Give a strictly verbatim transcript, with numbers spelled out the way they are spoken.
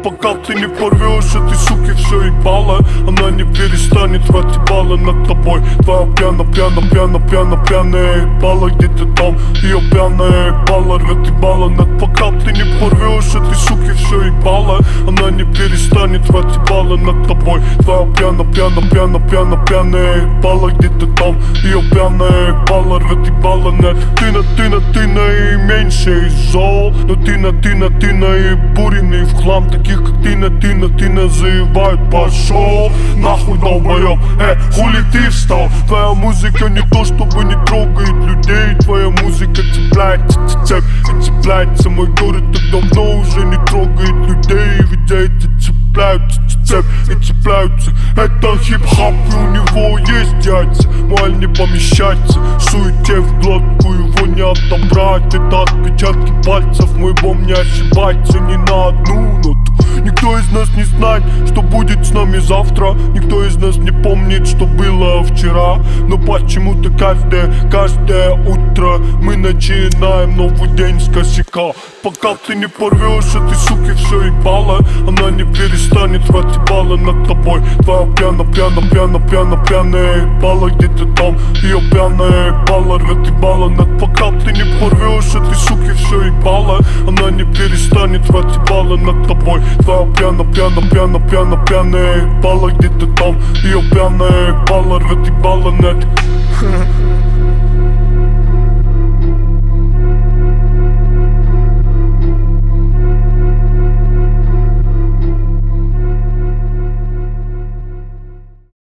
Пока ты не порвешь этой суки все ебало, она не перестанет рвать ебало над тобой. Твоя пьяна, пьяна, пьяна, пьяна, пьяная ебало, где ты там? Ее пьяная ебало, рвать ебало над. Пока ты не порвешь этой суки все ебало, она не перестанет рвать ебало над тобой. Твоя пьяна, пьяна, пьяна, пьяна, пьяная ебало, где ты там? Ее пьяная ебало, рвать ебало над. Ты на, ты на, ты на и меньше из зол, но ты на, ты на, ты на и буренный в хлам. Таких как ты на, ты на, ты на заебают. Пошел нахуй, долбоёб, э, хули ты встал? Твоя музыка не то, чтобы не трогает людей. Твоя музыка цепляется, цепь, цепляется. Мой город так давно уже не трогает людей. Ведь эти цепляются, цепь и цепляются. Это хип-хоп, и у него есть яйца. Маль не помещается, суете в глотку, его не отобрать. Это отпечатки пальцев, мой бом не ошибается ни на одну ноту. Никто из нас не знает, что будет с нами завтра. Никто из нас не помнит, что было вчера. Но почему-то каждое, каждое утро мы начинаем новый день с косяка. Пока ты не порвешь этой суки все ебало, она не перестанет рвать ебало над тобой. Твоя пьяна, пьяна, пьяна, пьяна, пьяная ебало, где ты там? Ее пьяная ебало, рвать ебало над. Пока ты не порвешь этой суки все ебало, она не перестанет рвать ебало над тобой. Твоя пьяна, пьяна, пьяна, пьяна, пьяная ебало, где ты там? Ее пьяная ебало, рвать ебало над.